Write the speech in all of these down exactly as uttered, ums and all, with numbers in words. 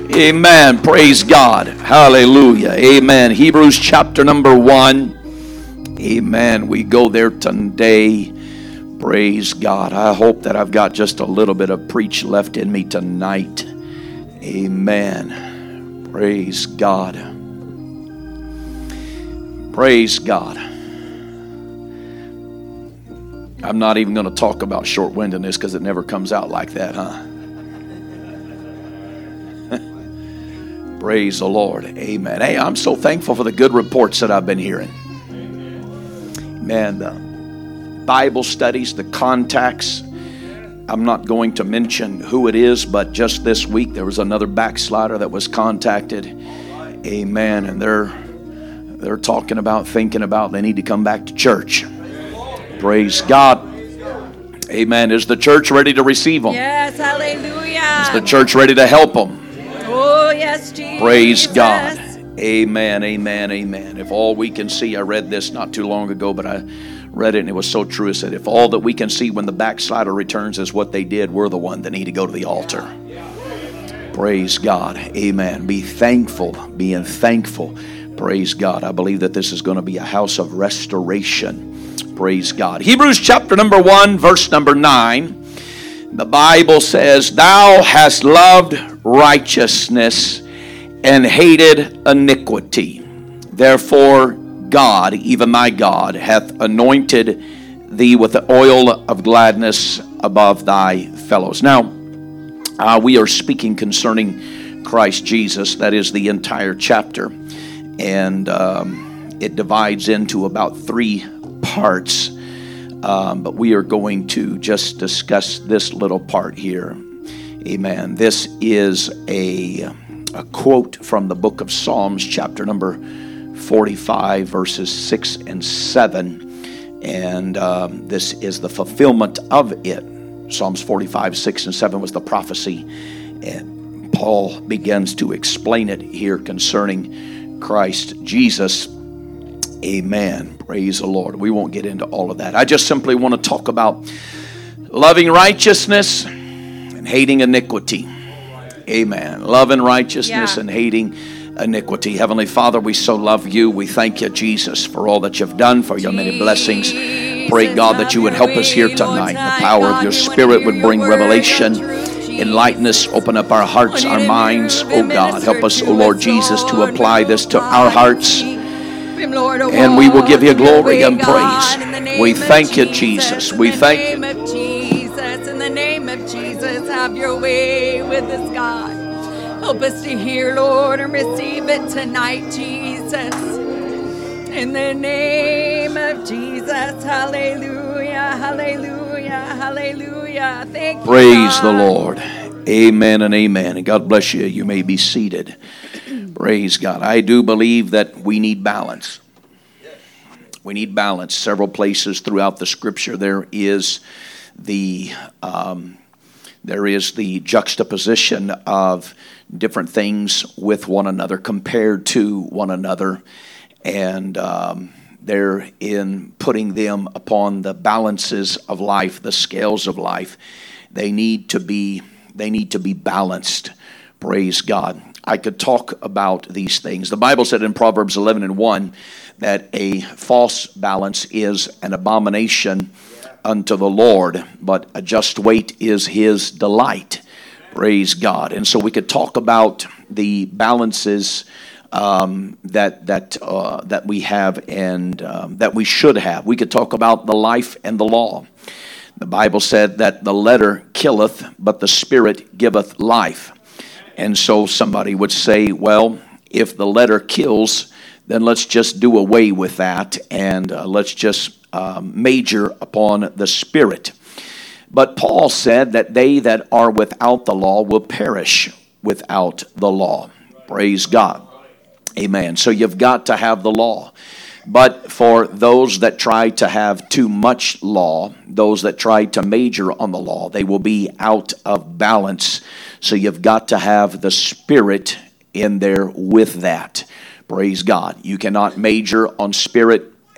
Amen. Praise God. Hallelujah. Amen. Hebrews chapter number one. Amen. We go there today. Praise God. I hope that I've got just a little bit of preach left in me tonight. Amen. Praise God. Praise God. I'm not even going to talk about short-windedness because it never comes out like that, huh? Praise the Lord. Amen. Hey, I'm so thankful for the good reports that I've been hearing. Man, the Bible studies, the contacts. I'm not going to mention who it is, but just this week there was another backslider that was contacted. Amen. And they're they're talking about, thinking about they need to come back to church. Praise God. Amen. Is the church ready to receive them? Yes, hallelujah. Is the church ready to help them? Oh, yes, Jesus. Praise God. Amen, amen, amen. If all we can see, I read this not too long ago, but I read it and it was so true. It said, if all that we can see when the backslider returns is what they did, we're the one that need to go to the altar. Praise God. Amen. Be thankful, being thankful. Praise God. I believe that this is going to be a house of restoration. Praise God. Hebrews chapter number one, verse number nine. The Bible says, thou hast loved righteousness and hated iniquity. Therefore God, even thy God, hath anointed thee with the oil of gladness above thy fellows. Now, uh, we are speaking concerning Christ Jesus. That is the entire chapter. And um, it divides into about three parts. Um, but we are going to just discuss this little part here. Amen. This is a, a quote from the book of Psalms, chapter number forty-five, verses six and seven. And um, this is the fulfillment of it. Psalms forty-five, six and seven was the prophecy. And Paul begins to explain it here concerning Christ Jesus. Amen. Praise the Lord. We won't get into all of that. I just simply want to talk about loving righteousness and hating iniquity. Amen. Loving righteousness Yeah. and hating iniquity. Heavenly Father, we so love you. We thank you, Jesus, for all that you've done, for your many blessings. Pray, God, that you would help us here tonight. The power of your Spirit would bring revelation, enlighten us, open up our hearts, our minds. Oh God, help us, oh Lord Jesus, to apply this to our hearts. And we will give you glory and praise. We thank you, Jesus. We thank you. In the name of Jesus, in the name of Jesus, have your way with us, God. Help us to hear, Lord, and receive it tonight, Jesus. In the name of Jesus, hallelujah, hallelujah, hallelujah. Thank you, Praise God. the Lord. Amen and amen. And God bless you. You may be seated. Praise God. I do believe that we need balance. We need balance. Several places throughout the Scripture there is the um, there is the juxtaposition of different things with one another, compared to one another, and um, they're in putting them upon the balances of life, the scales of life. They need to be they need to be balanced. Praise God. I could talk about these things. The Bible said in Proverbs eleven and one that a false balance is an abomination unto the Lord, but a just weight is his delight. Praise God. And so we could talk about the balances um, that that uh, that we have and um, that we should have. We could talk about the life and the law. The Bible said that the letter killeth, but the Spirit giveth life. And so somebody would say, well, if the letter kills, then let's just do away with that and uh, let's just um, major upon the Spirit. But Paul said that they that are without the law will perish without the law. Praise God. Amen. So you've got to have the law. But for those that try to have too much law, those that try to major on the law, they will be out of balance. So you've got to have the Spirit in there with that. Praise God. You cannot major on Spirit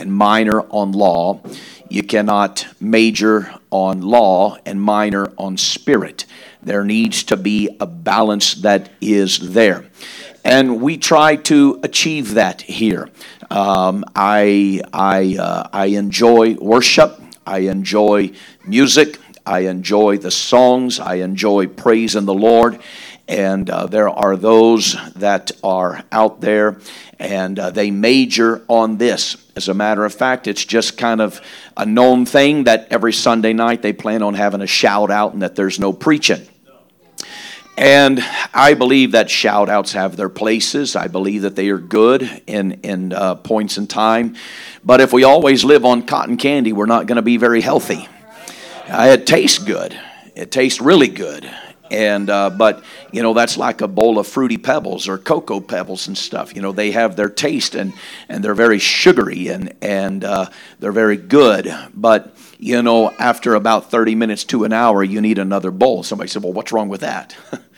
and minor on law. You cannot major on law and minor on spirit. There needs to be a balance that is there. And we try to achieve that here. Um, I, I, uh, I enjoy worship. I enjoy music. I enjoy the songs. I enjoy praising the Lord. And uh, there are those that are out there and uh, they major on this. As a matter of fact, it's just kind of a known thing that every Sunday night they plan on having a shout out and that there's no preaching. And I believe that shout outs have their places. I believe that they are good in, in uh, points in time. But if we always live on cotton candy, we're not going to be very healthy. Uh, it tastes good. It tastes really good. And uh, but, you know, that's like a bowl of Fruity Pebbles or Cocoa Pebbles and stuff. You know, they have their taste and, and they're very sugary and, and uh, they're very good. But, you know, after about thirty minutes to an hour, you need another bowl. Somebody said, well, what's wrong with that?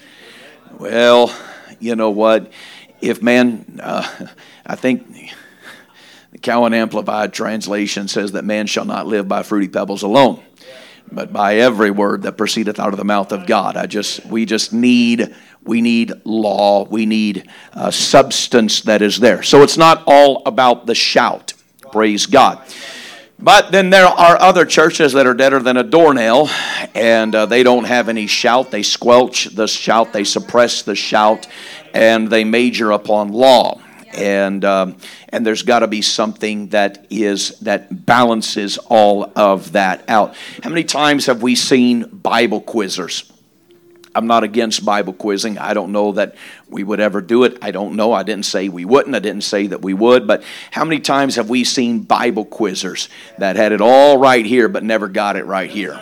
Well, you know what? If man, uh, I think the Cowan Amplified Translation says that man shall not live by Fruity Pebbles alone, but by every word that proceedeth out of the mouth of God. I just, we just need, we need law. We need uh, substance that is there. So it's not all about the shout. Praise God. But then there are other churches that are deader than a doornail, and uh, they don't have any shout. They squelch the shout. They suppress the shout, and they major upon law. And um, and there's got to be something that is that balances all of that out. How many times have we seen Bible quizzers? I'm not against Bible quizzing. I don't know that we would ever do it. I don't know. I didn't say we wouldn't. I didn't say that we would. But how many times have we seen Bible quizzers that had it all right here but never got it right here?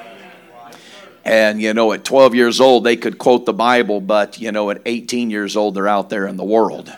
And, you know, at twelve years old, they could quote the Bible, but, you know, at eighteen years old, they're out there in the world.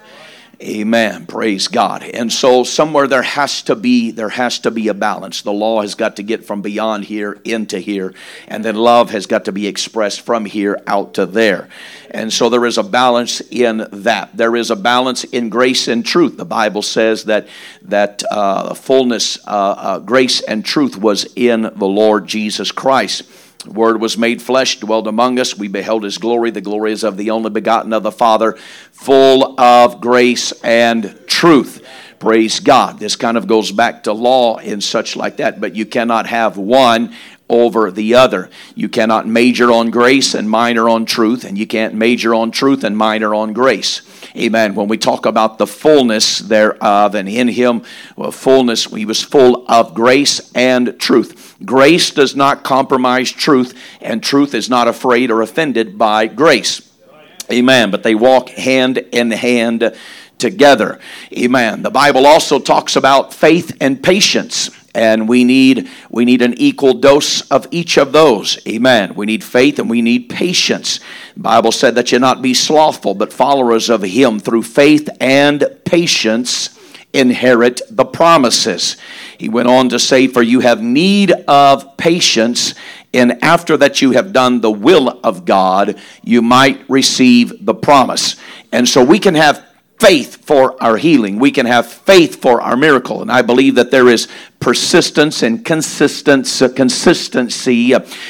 Amen. Praise God. And so somewhere there has to be there has to be a balance. The law has got to get from beyond here into here, and then love has got to be expressed from here out to there. And so there is a balance in that. There is a balance in grace and truth. The Bible says that that uh, fullness, uh, uh, grace and truth was in the Lord Jesus Christ. The Word was made flesh, dwelled among us. We beheld His glory. The glory is of the only begotten of the Father, full of grace and truth. Praise God. This kind of goes back to law and such like that, but you cannot have one over the other. You cannot major on grace and minor on truth, and you can't major on truth and minor on grace. Amen. When we talk about the fullness thereof, and in Him, well, fullness, He was full of grace and truth. Grace does not compromise truth, and truth is not afraid or offended by grace. Amen. But they walk hand in hand together. Amen. The Bible also talks about faith and patience. And we need we need an equal dose of each of those. Amen. We need faith and we need patience. The Bible said that you not be slothful, but followers of Him through faith and patience inherit the promises. He went on to say, for you have need of patience, and after that you have done the will of God, you might receive the promise. And so we can have faith for our healing. We can have faith for our miracle. And I believe that there is persistence and consistency, consistency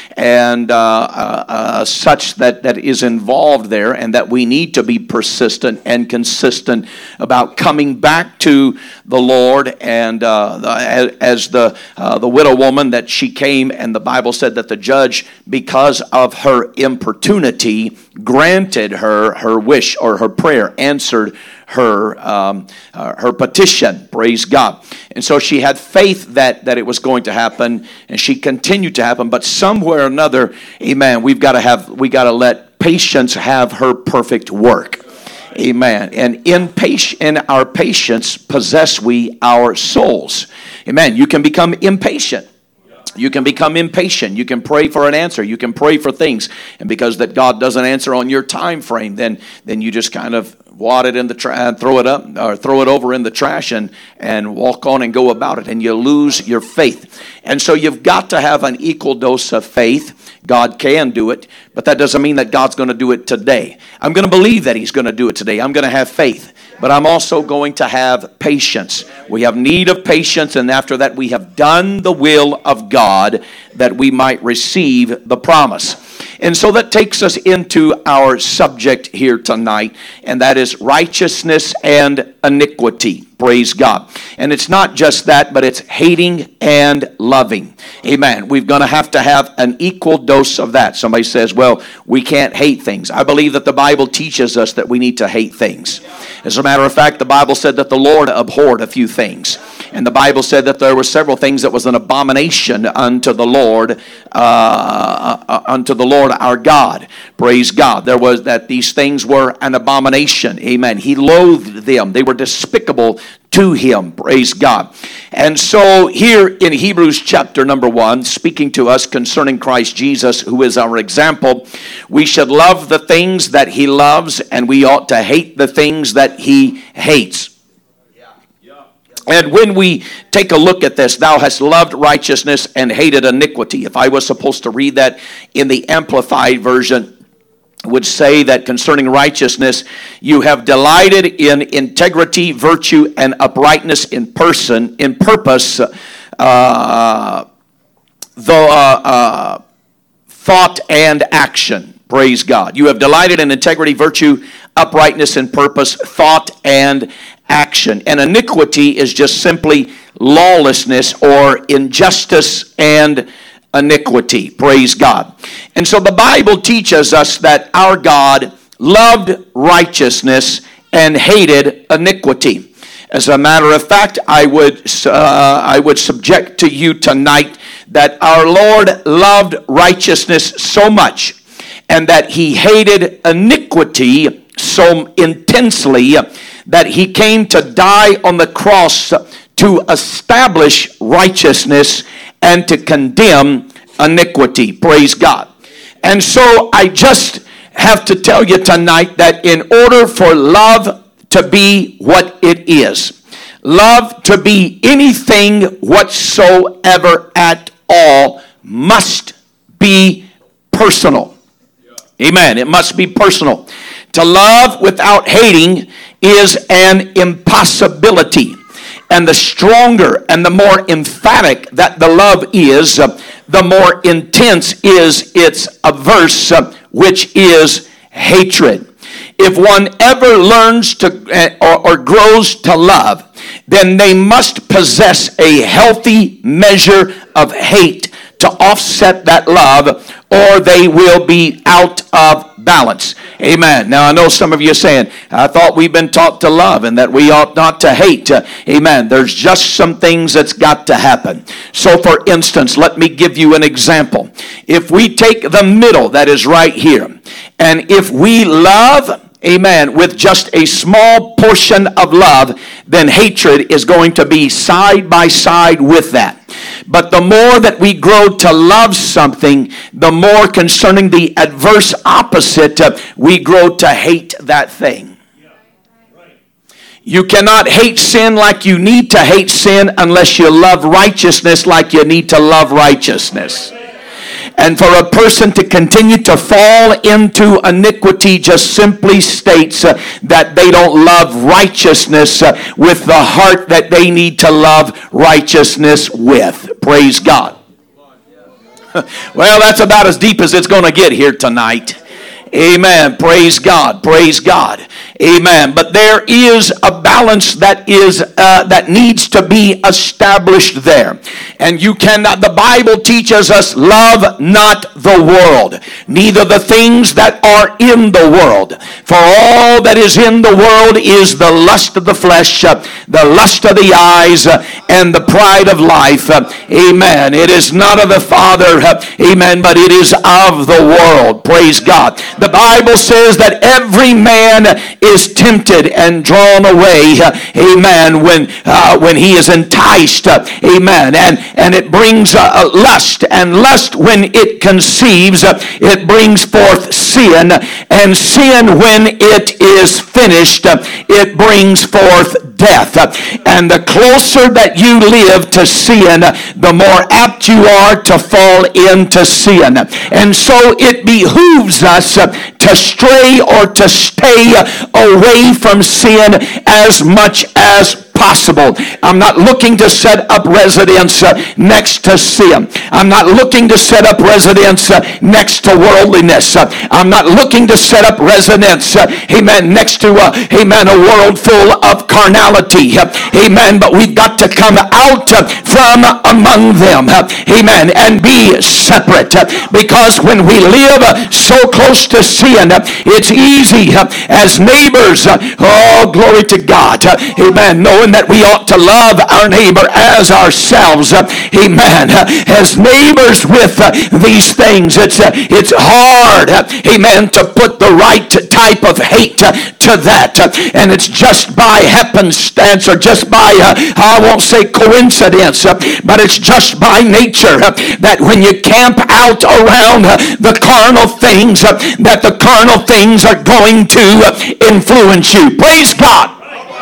and uh, uh, uh, such that, that is involved there, and that we need to be persistent and consistent about coming back to the Lord. And uh, the, as the uh, the widow woman, that she came, and the Bible said that the judge, because of her importunity, granted her her wish, or her prayer, answered her um, uh, her petition. Praise God. And so she had faith that that it was going to happen, and she continued to happen. But somewhere or another, amen, we've got to have we got to let patience have her perfect work. Amen. And in patience, in our patience possess we our souls. Amen. You can become impatient. You can become impatient. You can pray for an answer. You can pray for things. And because that God doesn't answer on your time frame, then, then you just kind of wad it in the trash, throw it up, or throw it over in the trash, and and walk on and go about it, and you lose your faith. And so you've got to have an equal dose of faith. God can do it, but that doesn't mean that God's going to do it today. I'm going to believe that He's going to do it today. I'm going to have faith, but I'm also going to have patience. We have need of patience, and after that we have done the will of God that we might receive the promise. And so that takes us into our subject here tonight, and that is righteousness and iniquity. Praise God. And it's not just that, but it's hating and loving. Amen. We're going to have to have an equal dose of that. Somebody says, well, we can't hate things. I believe that the Bible teaches us that we need to hate things. As a matter of fact, the Bible said that the Lord abhorred a few things. And the Bible said that there were several things that was an abomination unto the Lord, uh, unto the Lord our God. Praise God. There was that these things were an abomination. Amen. He loathed them. They were despicable to Him. Praise God. And so here in Hebrews chapter number one, speaking to us concerning Christ Jesus, who is our example, we should love the things that He loves, and we ought to hate the things that He hates. And when we take a look at this, thou hast loved righteousness and hated iniquity. If I was supposed to read that in the Amplified Version, would say that concerning righteousness, you have delighted in integrity, virtue, and uprightness in person, in purpose, uh, though, uh, uh, thought and action. Praise God. You have delighted in integrity, virtue, uprightness in purpose, thought, and action. And iniquity is just simply lawlessness or injustice and iniquity. Praise God. And so the Bible teaches us that our God loved righteousness and hated iniquity. As a matter of fact, I would uh, I would subject to you tonight that our Lord loved righteousness so much, and that He hated iniquity so intensely that He came to die on the cross to establish righteousness and to condemn iniquity. Praise God. And so I just have to tell you tonight that in order for love to be what it is, love to be anything whatsoever at all, must be personal. Amen. It must be personal. To love without hating is an impossibility. And the stronger and the more emphatic that the love is, uh, the more intense is its averse, uh, which is hatred. If one ever learns to uh, or, or grows to love, then they must possess a healthy measure of hate to offset that love, or they will be out of balance. Amen. Now I know some of you are saying, I thought we've been taught to love and that we ought not to hate. Uh, amen. There's just some things that's got to happen. So for instance, let me give you an example. If we take the middle that is right here, and if we love, amen, with just a small portion of love, then hatred is going to be side by side with that. But the more that we grow to love something, the more concerning the adverse opposite, uh, we grow to hate that thing. You cannot hate sin like you need to hate sin unless you love righteousness like you need to love righteousness. And for a person to continue to fall into iniquity just simply states uh, that they don't love righteousness uh, with the heart that they need to love righteousness with. Praise God. Well, that's about as deep as it's going to get here tonight. Amen. Praise God. Praise God. Amen. But there is a balance that is uh, that needs to be established there. And you cannot, the Bible teaches us, love not the world, neither the things that are in the world. For all that is in the world is the lust of the flesh, uh, the lust of the eyes, uh, and the pride of life. Uh, amen. It is not of the Father, uh, amen, but it is of the world. Praise God. The Bible says that every man is tempted and drawn away, amen, when uh, when he is enticed, amen, and, and it brings uh, lust, and lust when it conceives, it brings forth sin, and sin when it is finished, it brings forth death. And the closer that you live to sin, the more apt you are to fall into sin. And so it behooves us to stray or to stay away from sin as much as possible. I'm not looking to set up residence uh, next to sin. I'm not looking to set up residence uh, next to worldliness. Uh, I'm not looking to set up residence, uh, amen, next to, uh, amen, a world full of carnality. Uh, amen. But we've got to come out uh, from among them, uh, amen, and be separate. Uh, because when we live uh, so close to sin, uh, it's easy uh, as neighbors, uh, oh, glory to God, uh, amen, knowing that we ought to love our neighbor as ourselves, uh, amen, uh, as neighbors with uh, these things, it's uh, it's hard, uh, amen, to put the right type of hate uh, to that, uh, and it's just by happenstance, or just by uh, I won't say coincidence, uh, but it's just by nature uh, that when you camp out around uh, the carnal things, uh, that the carnal things are going to uh, influence you. Praise God.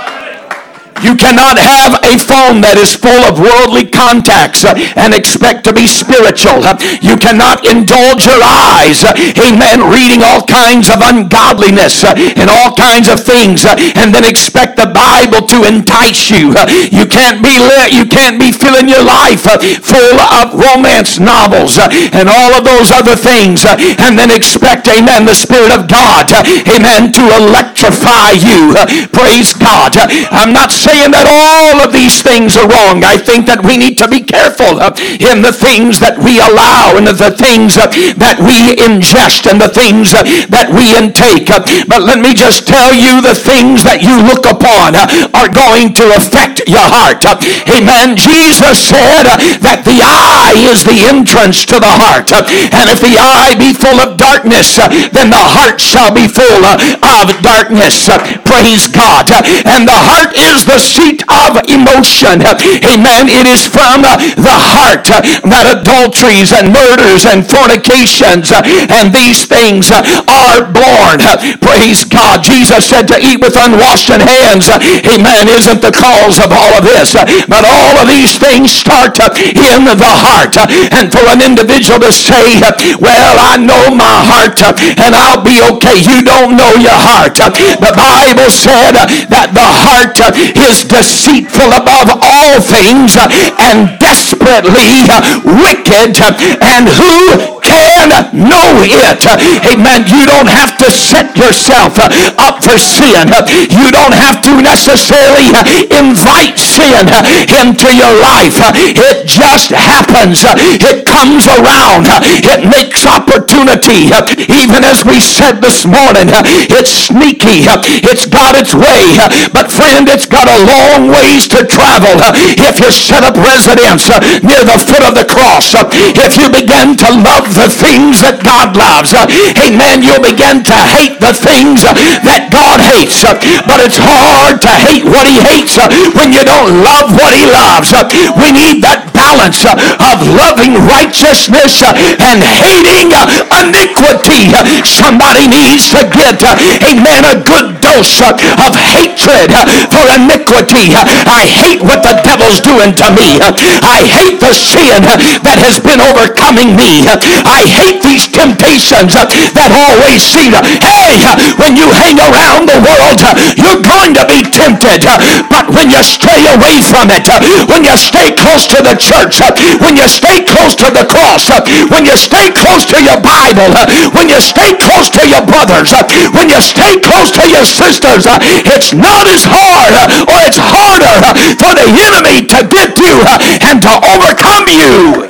You cannot have a phone that is full of worldly contacts uh, and expect to be spiritual. Uh, you cannot indulge your eyes, uh, amen, reading all kinds of ungodliness uh, and all kinds of things, uh, and then expect the Bible to entice you. Uh, you can't be li- you can't be filling your life uh, full of romance novels uh, and all of those other things, uh, and then expect, amen, the Spirit of God, uh, amen, to electrify you. Uh, praise God. Uh, I'm not saying that all of these things are wrong. I think that we need to be careful uh, in the things that we allow and the things uh, that we ingest and the things uh, that we intake. Uh, but let me just tell you, the things that you look upon uh, are going to affect your heart. Uh, amen. Jesus said uh, that the eye is the entrance to the heart. Uh, and if the eye be full of darkness, uh, then the heart shall be full uh, of darkness. Uh, praise God. Uh, and the heart is the seat of emotion. Amen. It is from uh, the heart uh, that adulteries and murders and fornications uh, and these things uh, are born. Uh, praise God. Jesus said to eat with unwashed hands, uh, amen, isn't the cause of all of this. Uh, but all of these things start uh, in the heart. Uh, and for an individual to say, uh, well, I know my heart uh, and I'll be okay. You don't know your heart. Uh, the Bible said uh, that the heart uh, is deceitful above all things uh, and desperately uh, wicked, uh, and who can know it? Uh, amen. You don't have to set yourself uh, up for sin. Uh, you don't have to necessarily uh, invite sin uh, into your life. Uh, it just happens. Uh, it comes around. Uh, it makes opportunity. Uh, even as we said this morning, uh, it's sneaky. Uh, it's got its way. Uh, but friend, it's got a long ways to travel. Uh, if you set up residence uh, near the foot of the cross, uh, if you begin to love the things that God loves, uh, amen, you'll begin to hate the things uh, that God hates. Uh, but it's hard to hate what he hates uh, when you don't love what he loves. Uh, we need that balance uh, of loving righteousness uh, and hating uh, iniquity. Uh, somebody needs to get, uh, amen, a good dose uh, of hatred uh, for iniquity. Uh, I hate what the devil's doing to me. Uh, I hate the sin uh, that has been overcoming me. Uh, I hate these temptations uh, that always seem, uh, hey, uh, when you hang around the world, uh, you're going to be tempted. Uh, but when you stray away from it, uh, when you stay close to the church, uh, when you stay close to the cross, uh, when you stay close to your Bible, uh, when you stay close to your brothers, uh, when you stay close to your sisters, uh, it's not as hard uh, or it's harder uh, for the enemy to get you uh, and to overcome you.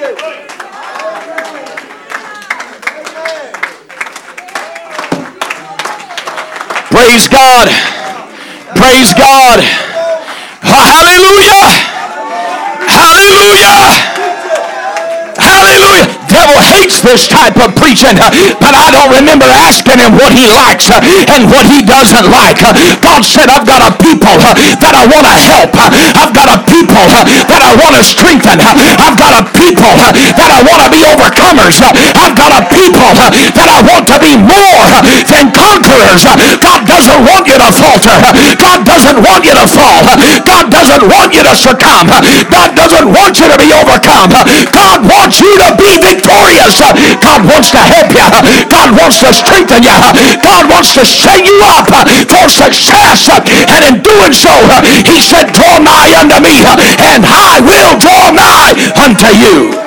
Praise God. Praise God. Hallelujah. Hallelujah. Hallelujah. devil hates this type of preaching, but I don't remember asking him what he likes and what he doesn't like. God said, I've got a people that I want to help. I've got a people that I want to strengthen. I've got a people that I want to be overcomers. I've got a people that I want to be more than conquerors. God doesn't want you to falter. God doesn't want you to fall. God doesn't want you to succumb. God doesn't want you to be overcome. God wants you to be victorious. God wants to help you. God wants to strengthen you. God wants to set you up for success. And in doing so, he said, draw nigh unto me, and I will draw nigh unto you.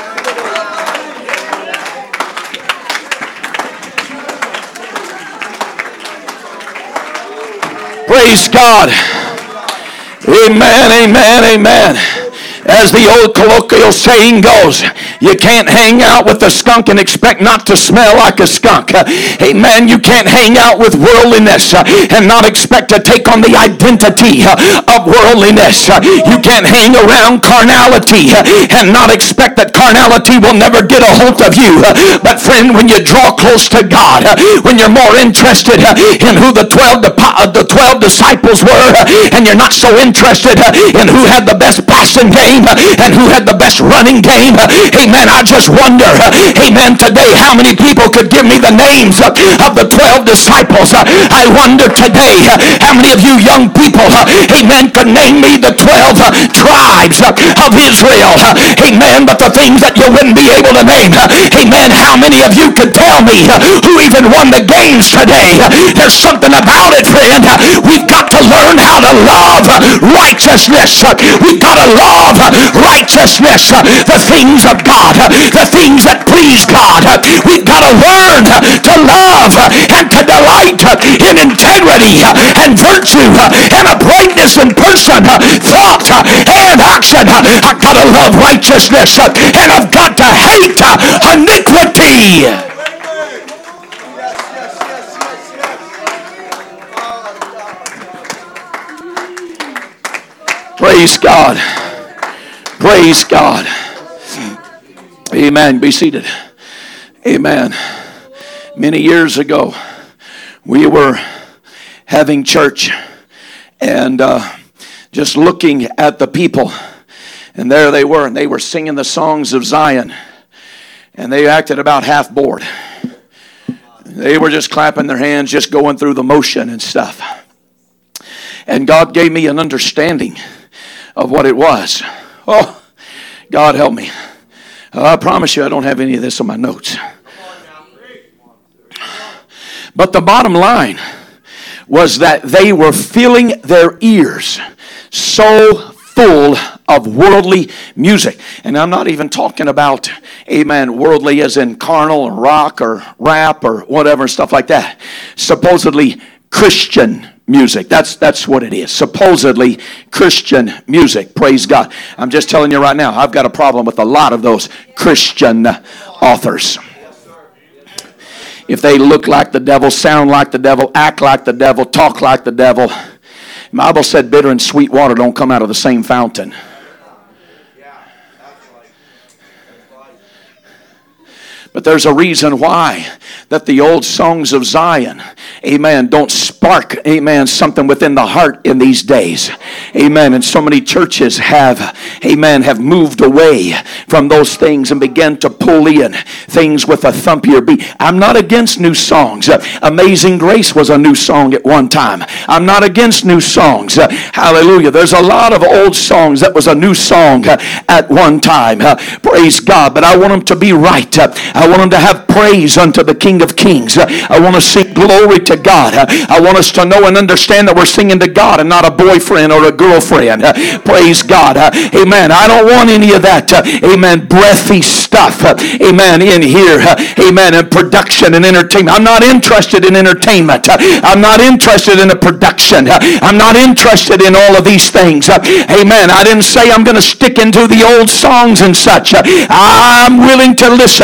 Praise God. Amen, amen, amen. As the old colloquial saying goes, you can't hang out with a skunk and expect not to smell like a skunk. Amen. You can't hang out with worldliness and not expect to take on the identity of worldliness. You can't hang around carnality and not expect that carnality will never get a hold of you. But friend, when you draw close to God, when you're more interested in who the twelve, the twelve disciples were, and you're not so interested in who had the best passing game and who had the best running game, amen, I just wonder, amen, today how many people could give me the names of the twelve disciples. I wonder today how many of you young people, amen, could name me the twelve tribes of Israel, amen, but the things that you wouldn't be able to name, amen, how many of you could tell me who even won the games today? There's something about it, friend. We've got to learn how to love righteousness. We've got to love righteousness, the things of God, the things that please God. We've got to learn to love and to delight in integrity and virtue and uprightness in person, thought, and action. I've got to love righteousness and I've got to hate iniquity. Praise God. Praise God. Amen. Be seated. Amen. Many years ago, we were having church and uh, just looking at the people. And there they were, and they were singing the songs of Zion. And they acted about half bored. They were just clapping their hands, just going through the motion and stuff. And God gave me an understanding of what it was. Oh, God help me. Uh, I promise you I don't have any of this on my notes. But the bottom line was that they were filling their ears so full of worldly music. And I'm not even talking about, amen, worldly as in carnal or rock or rap or whatever, stuff like that. Supposedly Christian music. That's that's what it is. Supposedly Christian music. Praise God. I'm just telling you right now, I've got a problem with a lot of those Christian authors. If they look like the devil, sound like the devil, act like the devil, talk like the devil. The Bible said bitter and sweet water don't come out of the same fountain. But there's a reason why that the old songs of Zion, amen, don't spark, amen, something within the heart in these days. Amen. And so many churches have, amen, have moved away from those things and began to pull in things with a thumpier beat. I'm not against new songs. Amazing Grace was a new song at one time. I'm not against new songs. Hallelujah. There's a lot of old songs that was a new song at one time. Praise God. But I want them to be right. I want them to have praise unto the King of Kings. I want to sing glory to God. I want us to know and understand that we're singing to God and not a boyfriend or a girlfriend. Praise God. Amen. I don't want any of that, amen, breathy stuff, amen, in here. Amen. And production and entertainment. I'm not interested in entertainment. I'm not interested in the production. I'm not interested in all of these things. Amen. I didn't say I'm going to stick into the old songs and such. I'm willing to listen. I'm willing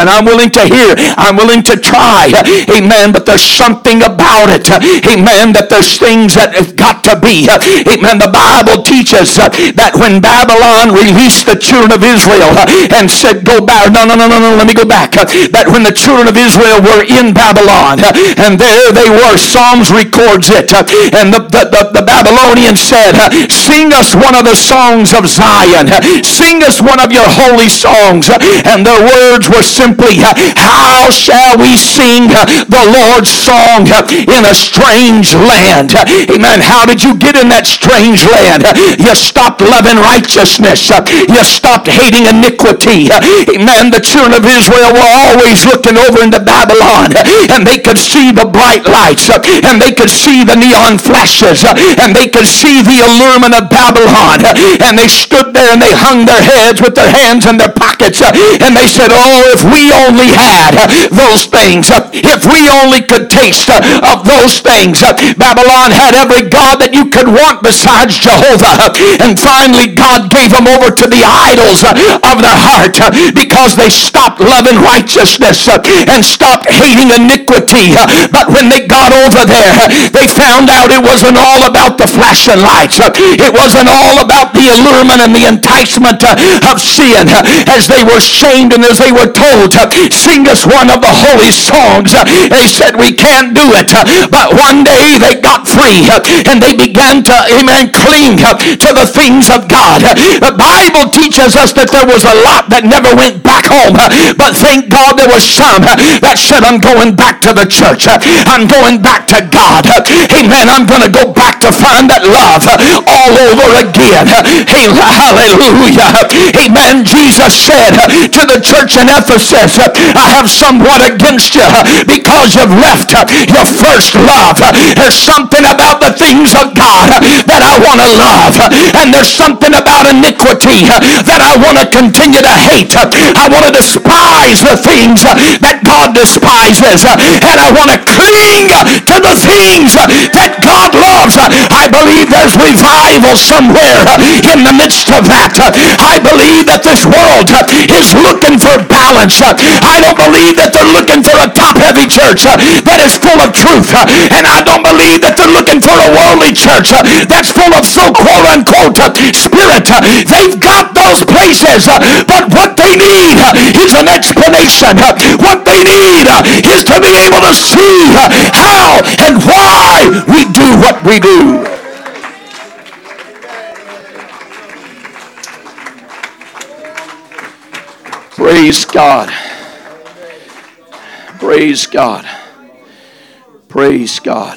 willing to hear. I'm willing to try. Amen. But there's something about it. Amen. That there's things that have got to be. Amen. The Bible teaches that when Babylon released the children of Israel and said, go back. No, no, no, no, no. Let me go back. That when the children of Israel were in Babylon, and there they were, Psalms records it. And the, the, the, the Babylonians said, sing us one of the songs of Zion. Sing us one of your holy songs. And their words were simply, how shall we sing the Lord's song in a strange land? Amen. How did you get in that strange land? You stopped loving righteousness. You stopped hating iniquity. Amen. The children of Israel were always looking over into Babylon, and they could see the bright lights, and they could see the neon flashes, and they could see the allurement of Babylon. And they stood there and they hung their heads with their hands in their pockets, and they said, oh, if we only had those things, if we only could taste of those things. Babylon had every god that you could want besides Jehovah, and finally God gave them over to the idols of their heart because they stopped loving righteousness and stopped hating iniquity. But when they got over there, they found out it wasn't all about the flashing lights. It wasn't all about the allurement and the enticement of sin. As they were shamed and as they were told, sing us one of the holy songs, they said, we can't do it. But one day they got free and they began to, amen, cling to the things of God. The Bible teaches us that there was a lot that never went back home, but thank God there was some that said, I'm going back to the church. I'm going back to God. Amen. I'm going to go back to find that love all over again. Hey, hallelujah. Amen. Jesus said to the church in Ephesus, I have somewhat against you because you've left your first love. There's something about the things of God that I want to love, and there's something about iniquity that I want to continue to hate. I want to despise the things that God despises, and I want to cling to the things that God loves. I believe there's revival somewhere in the midst of that. I believe that this world is looking for balance. I don't believe that they're looking for a top-heavy church that is full of truth, and I don't believe that they're looking for a worldly church that's full of so quote-unquote spirit. They've got those places, but what they need is an explanation. What they need is to be able to see how and why we do what we do. Praise God. Praise God. Praise God.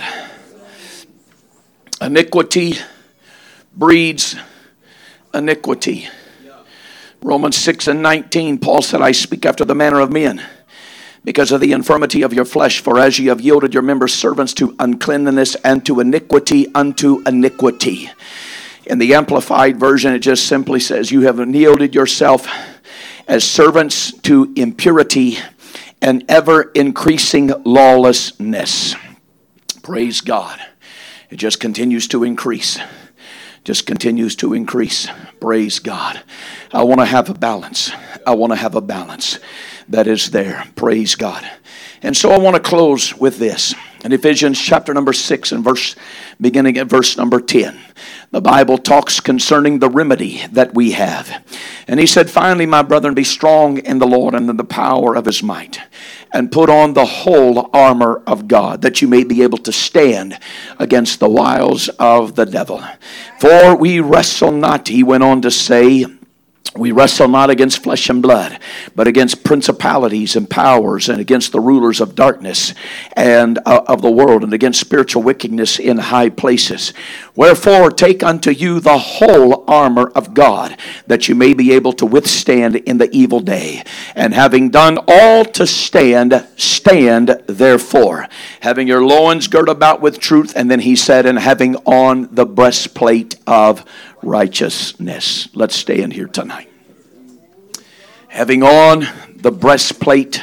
Iniquity breeds iniquity. Romans six and nineteen, Paul said, I speak after the manner of men, because of the infirmity of your flesh. For as ye have yielded your members servants to uncleanness and to iniquity unto iniquity. In the Amplified Version, it just simply says, you have yielded yourself as servants to impurity and ever increasing lawlessness. Praise God. It just continues to increase. Just continues to increase. Praise God. I want to have a balance. I want to have a balance that is there. Praise God. And so I want to close with this. In Ephesians chapter number six and verse, beginning at verse number ten, the Bible talks concerning the remedy that we have. And he said, finally, my brethren, be strong in the Lord and in the power of his might, and put on the whole armor of God, that you may be able to stand against the wiles of the devil. For we wrestle not, he went on to say, we wrestle not against flesh and blood, but against principalities and powers, and against the rulers of darkness and uh, of the world, and against spiritual wickedness in high places. Wherefore take unto you the whole armor of God, that you may be able to withstand in the evil day. And having done all to stand, stand therefore, having your loins girt about with truth. And then he said, and having on the breastplate of righteousness. Let's stand here tonight. Having on the breastplate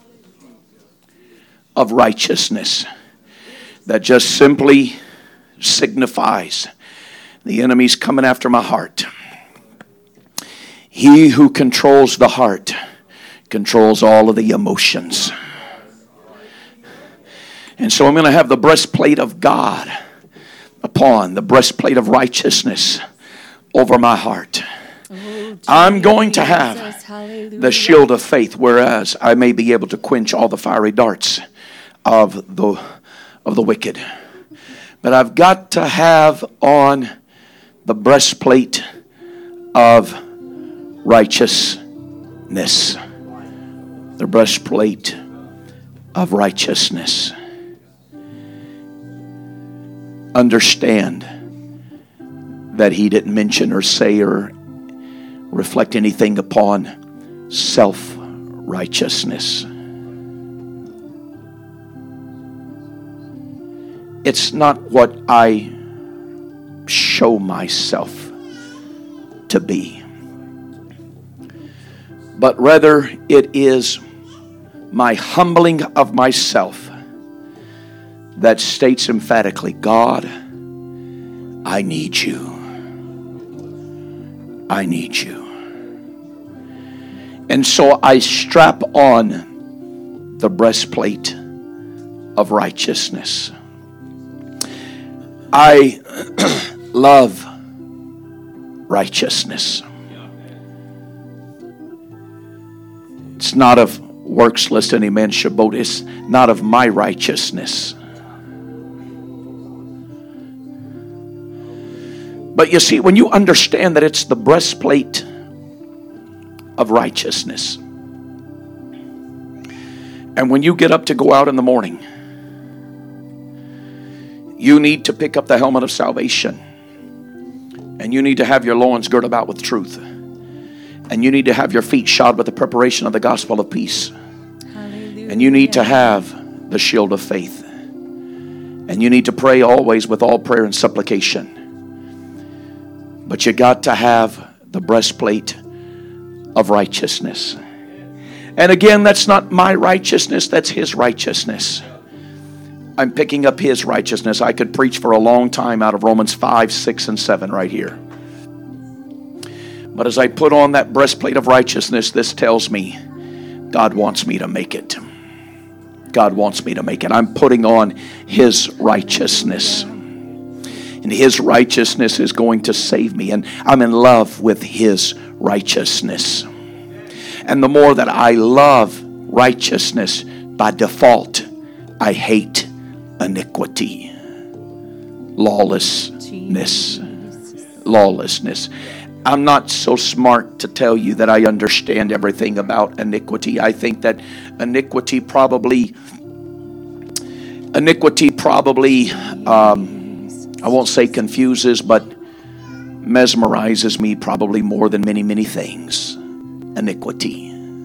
of righteousness, that just simply signifies the enemy's coming after my heart. He who controls the heart controls all of the emotions. And so I'm going to have the breastplate of God upon, the breastplate of righteousness over my heart. Oh, I'm going to have hallelujah. The shield of faith, whereas I may be able to quench all the fiery darts of the of the wicked. But I've got to have on the breastplate of righteousness. The breastplate of righteousness. Understand that he didn't mention or say or reflect anything upon self-righteousness. It's not what I show myself to be, but rather it is my humbling of myself that states emphatically, God, I need you. I need you. And so I strap on the breastplate of righteousness. I love righteousness. It's not of works lest any man should boast. It's not of my righteousness. But you see, when you understand that it's the breastplate of righteousness, and when you get up to go out in the morning, you need to pick up the helmet of salvation, and you need to have your loins girt about with truth, and you need to have your feet shod with the preparation of the gospel of peace. Hallelujah. And you need to have the shield of faith, and you need to pray always with all prayer and supplication. But you got to have the breastplate of righteousness. And again, that's not my righteousness, that's his righteousness. I'm picking up his righteousness. I could preach for a long time out of Romans five, six, and seven right here. But as I put on that breastplate of righteousness, this tells me God wants me to make it. God wants me to make it. I'm putting on his righteousness. And his righteousness is going to save me. And I'm in love with his righteousness. And the more that I love righteousness, by default, I hate iniquity. Lawlessness. Lawlessness. I'm not so smart to tell you that I understand everything about iniquity. I think that iniquity probably, iniquity probably, um, I won't say confuses, but mesmerizes me probably more than many, many things. Iniquity.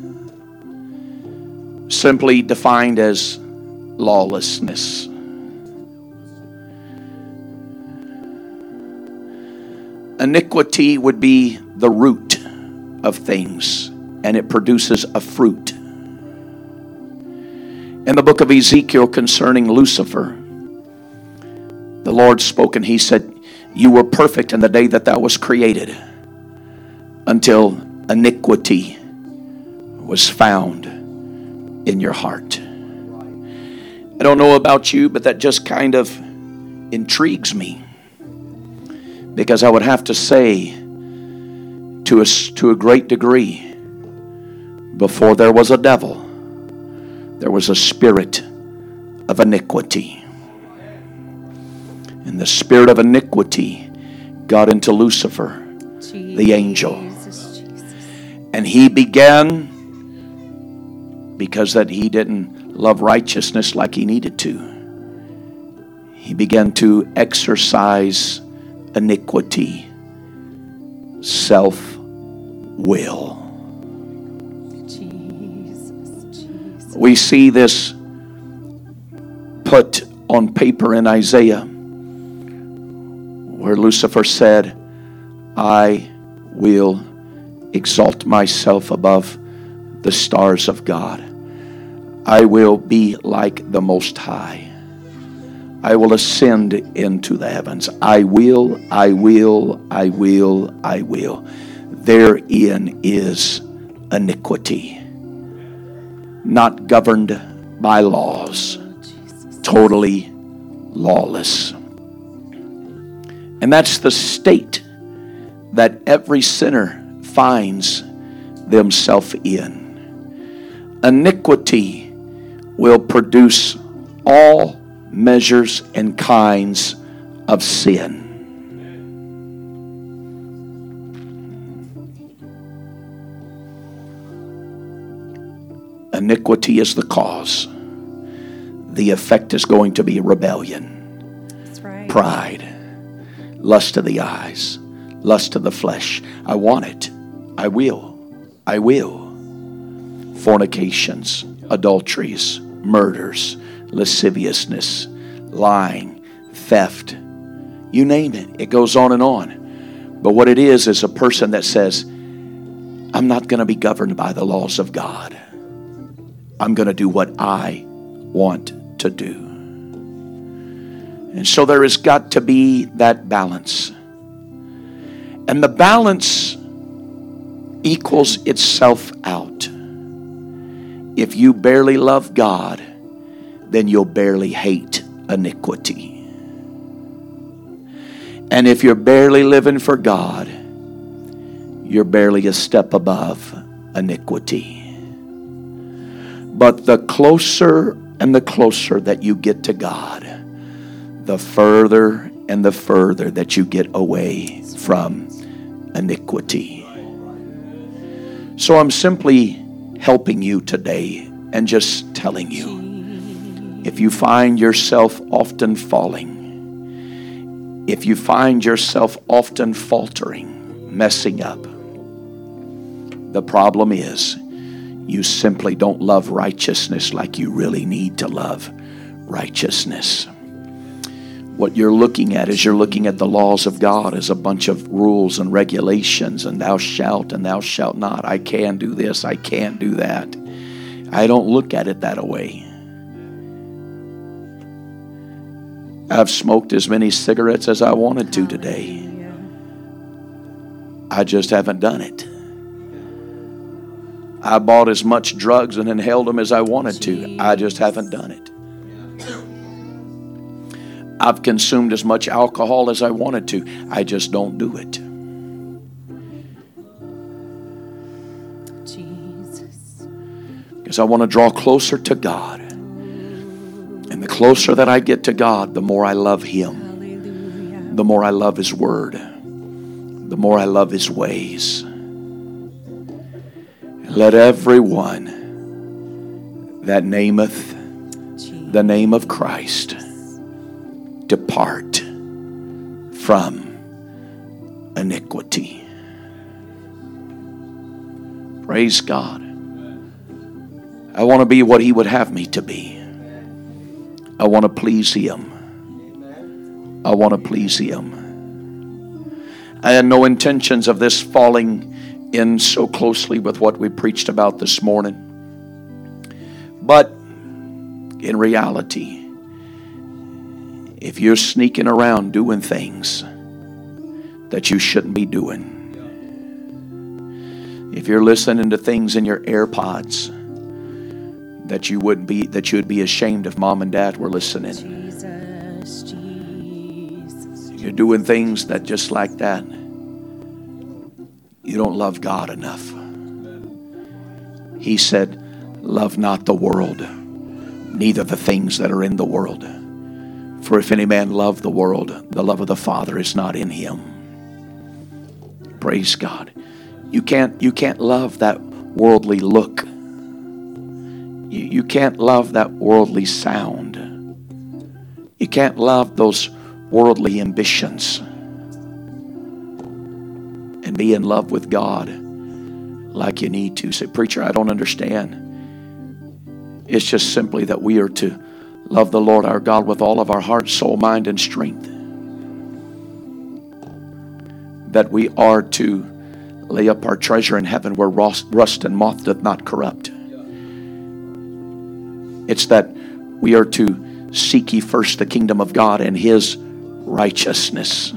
Simply defined as lawlessness. Iniquity would be the root of things, and it produces a fruit. In the book of Ezekiel concerning Lucifer, the Lord spoke and he said, you were perfect in the day that thou was created, until iniquity was found in your heart. I don't know about you, but that just kind of intrigues me. Because I would have to say, to a, to a great degree, before there was a devil, there was a spirit of iniquity. And the spirit of iniquity got into Lucifer, Jesus, the angel. Jesus. And he began, because that he didn't love righteousness like he needed to, he began to exercise iniquity, self-will. Jesus, Jesus. We see this put on paper in Isaiah, where Lucifer said, I will exalt myself above the stars of God. I will be like the Most High. I will ascend into the heavens. I will, I will, I will, I will. Therein is iniquity. not governed by laws, totally lawless. And that's the state that every sinner finds themselves in. Iniquity will produce all measures and kinds of sin. Iniquity is the cause. The effect is going to be rebellion, That's right. pride, lust of the eyes, lust of the flesh. I want it. I will. I will. Fornications, adulteries, murders, lasciviousness, lying, theft. You name it. It goes on and on. But what it is is a person that says, I'm not going to be governed by the laws of God. I'm going to do what I want to do. And so there has got to be that balance. And the balance equals itself out. If you barely love God, then you'll barely hate iniquity. And if you're barely living for God, you're barely a step above iniquity. But the closer and the closer that you get to God, the further and the further that you get away from iniquity. So I'm simply helping you today and just telling you, if you find yourself often falling, if you find yourself often faltering, messing up, the problem is you simply don't love righteousness like you really need to love righteousness. What you're looking at is you're looking at the laws of God as a bunch of rules and regulations, and thou shalt and thou shalt not. I can do this, I can't do that. I don't look at it that way. I've smoked as many cigarettes as I wanted to today. I just haven't done it. I bought as much drugs and inhaled them as I wanted to. I just haven't done it. I've consumed as much alcohol as I wanted to. I just don't do it. Jesus. Because I want to draw closer to God. And the closer that I get to God, the more I love Him. Hallelujah. The more I love His Word. The more I love His ways. Let everyone that nameth the name of Christ depart from iniquity. Praise God. I want to be what He would have me to be. I want to please Him. I want to please Him. I had no intentions of this falling in so closely with what we preached about this morning. But in reality, if you're sneaking around doing things that you shouldn't be doing, if you're listening to things in your AirPods that you would be that you'd be ashamed if mom and dad were listening, Jesus, Jesus. you're doing things that just like that, you don't love God enough. He said, love not the world, neither the things that are in the world. For if any man love the world, the love of the Father is not in him. Praise God. You can't, you can't love that worldly look. You, you can't love that worldly sound. You can't love those worldly ambitions and be in love with God like you need to. Say, preacher, I don't understand. It's just simply that we are to love the Lord our God with all of our heart, soul, mind, and strength. That we are to lay up our treasure in heaven where rust, rust and moth doth not corrupt. It's that we are to seek ye first the kingdom of God and His righteousness.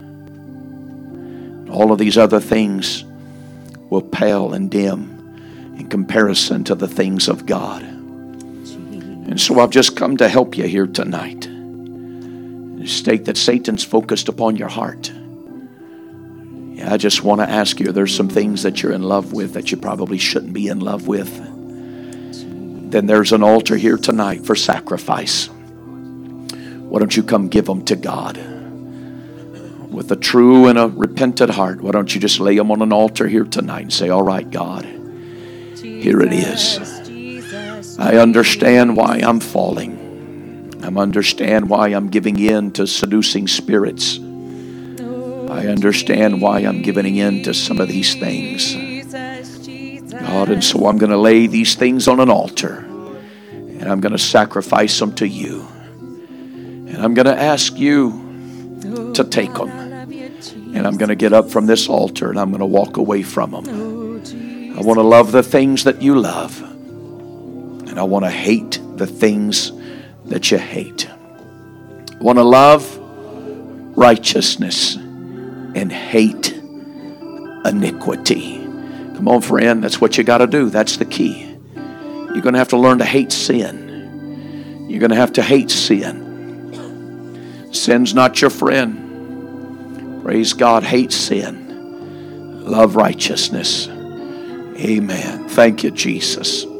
All of these other things will pale and dim in comparison to the things of God. And so I've just come to help you here tonight. State that Satan's focused upon your heart. Yeah, I just want to ask you, there's some things that you're in love with that you probably shouldn't be in love with. Then there's an altar here tonight for sacrifice. Why don't you come give them to God? With a true and a repentant heart, why don't you just lay them on an altar here tonight and say, all right, God, here it is. I understand why I'm falling. I understand why I'm giving in to seducing spirits. I understand why I'm giving in to some of these things. God, and so I'm going to lay these things on an altar. And I'm going to sacrifice them to you. And I'm going to ask you to take them. And I'm going to get up from this altar and I'm going to walk away from them. I want to love the things that you love. And I want to hate the things that you hate. I want to love righteousness and hate iniquity. Come on, friend, that's what you got to do. That's the key. You're going to have to learn to hate sin. You're going to have to hate sin. Sin's not your friend. Praise God. Hate sin. Love righteousness. Amen. Thank you, Jesus.